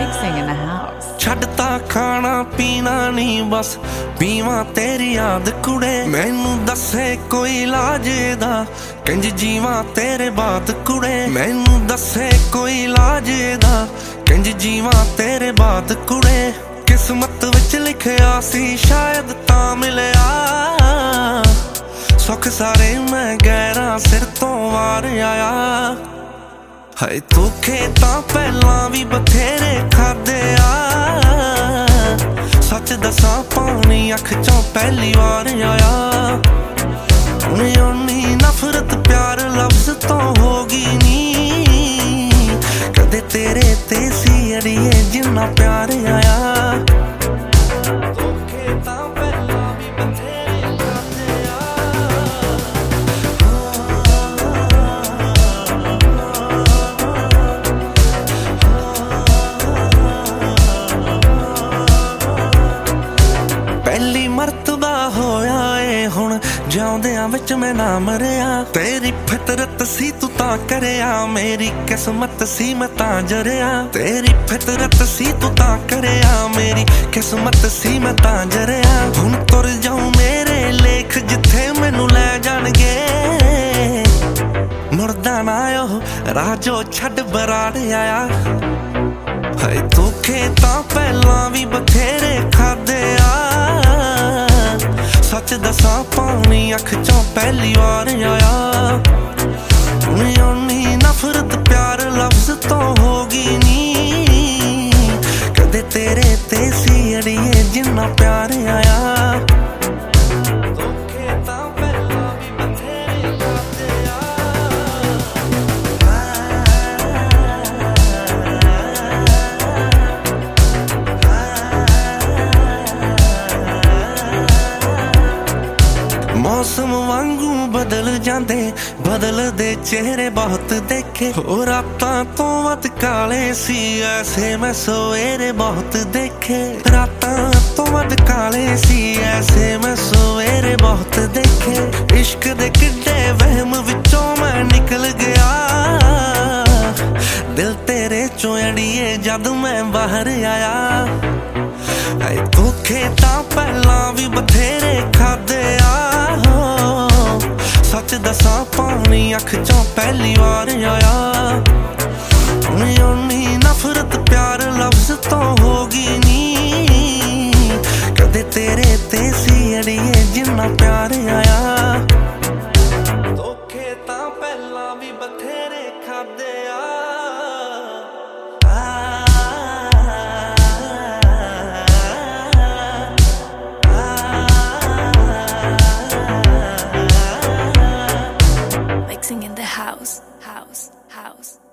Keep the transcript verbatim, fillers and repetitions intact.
Mixing in the house. ਛੱਡਤਾ ਖਾਣਾ ਪੀਣਾ ਨਹੀਂ ਬਸ ਪੀਵਾਂ ਤੇਰੀ ਯਾਦ ਕੁੜੇ ਮੈਨੂੰ ਦੱਸੇ ਕੋਈ ਇਲਾਜ ਦਾ ਕਿੰਜ ਜੀਵਾਂ ਤੇਰੇ ਬਾਤ ਕੁੜੇ ਮੈਨੂੰ ਦੱਸੇ ਕੋਈ ਇਲਾਜ ਦਾ ਕਿੰਜ ਜੀਵਾਂ ਤੇਰੇ ਬਾਤ ਕੁੜੇ ਕਿਸਮਤ ਵਿੱਚ ਲਿਖਿਆ ਸੀ ਸ਼ਾਇਦ ਤਾਂ ਮਿਲਿਆ ਸੁੱਖ ਸਾਰੇ ਮੈਂ ਗੈਰਾਂ ਸਿਰ ਤੋਂ ਵਾਰ ਆਇਆ ਹਾਏ ਧੋਖੇ ਤਾਂ ਪਹਿਲਾਂ ਵੀ ਬਥੇਰੇ ਖਾਦੇ ਆ ਸੱਚ ਦੱਸਾਂ ਪਾਣੀ ਅੱਖ ਚੋਂ ਪਹਿਲੀ ਵਾਰ ਆਇਆ ਹੁਣ ਓਨੀ ਨਫ਼ਰਤ ਪਿਆਰ ਲਫ਼ਜ਼ ਤੋਂ ਹੋ ਗਈ ਨੀ ਕਦੇ ਤੇਰੇ ਤੇ ਸੀ ਅੜੀਏ ਜਿੰਨਾ ਪਿਆਰ ਆਇਆ ਪਹਿਲੀ ਮਰਤਬਾ ਹੋਇਆ ਏ ਹੁਣ ਜਿਉਂਦਿਆਂ ਵਿੱਚ ਮੈਂ ਨਾ ਮਰਿਆ ਤੇਰੀ ਫਿਤਰਤ ਸੀ ਤੂੰ ਤਾਂ ਕਰਿਆ ਮੇਰੀ ਕਿਸਮਤ ਸੀ ਮੈਂ ਤਾਂ ਜਰਿਆ ਤੇਰੀ ਫਿਤਰਤ ਸੀ ਤੂੰ ਤਾਂ ਕਰਿਆ ਮੇਰੀ ਕਿਸਮਤ ਸੀ ਮੈਂ ਤਾਂ ਜਰਿਆ ਹੁਣ ਤੁਰ ਜਾਊਂ ਮੇਰੇ ਲੇਖ ਜਿੱਥੇ ਮੈਨੂੰ ਲੈ ਜਾਣਗੇ ਮੁਰਦਾ ਨਾ ਉਹ ਰਾਜੋ ਛੱਡ ਬਰਾੜ ਆਇਆ ਹਾਏ ਧੋਖੇ ਤਾਂ ਪਹਿਲਾਂ ਵੀ ਬਥੇਰੇ ਖਾਦੇ ਆ ਸੱਚ ਦੱਸਾਂ ਪਾਣੀ ਅੱਖ ਚੋਂ ਪਹਿਲੀ ਵਾਰ ਆਇਆ ਹੁਣ ਓਨੀ ਨਫ਼ਰਤ ਪਿਆਰ ਲਫ਼ਜ਼ ਤੋਂ ਹੋ ਗਈ ਨੀ ਕਦੇ ਤੇਰੇ ਤੇ ਸੀ ਅੜੀਏ ਜਿੰਨਾ ਪਿਆਰ ਆਇਆ ਮੌਸਮ ਵਾਂਗੂ ਬਦਲ ਜਾਂਦੇ ਬਦਲਦੇ ਚਿਹਰੇ ਬਹੁਤ ਦੇਖੇ ਉਹ ਰਾਤਾਂ ਤੋਂ ਵੱਧ ਕਾਲੇ ਸੀ ਐਸੇ ਮੈਂ ਸਵੇਰੇ ਬਹੁਤ ਦੇਖੇ ਰਾਤਾਂ ਤੋਂ ਵੱਧ ਕਾਲੇ ਸੀ ਐਸੇ ਮੈਂ ਸਵੇਰੇ ਬਹੁਤ ਦੇਖੇ ਇਸ਼ਕ ਦੇ ਕਿੱਡੇ ਵਹਿਮ ਵਿੱਚੋਂ ਮੈਂ ਨਿਕਲ ਗਿਆ ਦਿਲ ਤੇਰੇ ਚੋਂ ਅੜੀਏ ਜਦ ਮੈਂ ਬਾਹਰ ਆਇਆ ਹਾਏ ਧੋਖੇ ਤਾਂ ਪਹਿਲਾਂ ਵੀ ਬਥੇਰੇ ਖਾਦੇ ਆ ਸੱਚ ਦੱਸਾਂ ਪਾਣੀ ਅੱਖ ਚੋਂ ਪਹਿਲੀ ਵਾਰ ਆਇਆ ਹੁਣ ਓਨੀ ਨਫ਼ਰਤ ਪਿਆਰ ਲਫ਼ਜ਼ ਤੋਂ ਹੋ ਗਈ ਨੀ ਕਦੇ ਤੇਰੇ ਤੇ ਸੀ ਅੜੀਏ ਜਿੰਨਾ ਪਿਆਰ ਆਇਆ ਧੋਖੇ ਤਾਂ ਪਹਿਲਾਂ ਵੀ ਬਥੇਰੇ ਖਾਦੇ ਆ Mixing in the house, house, house.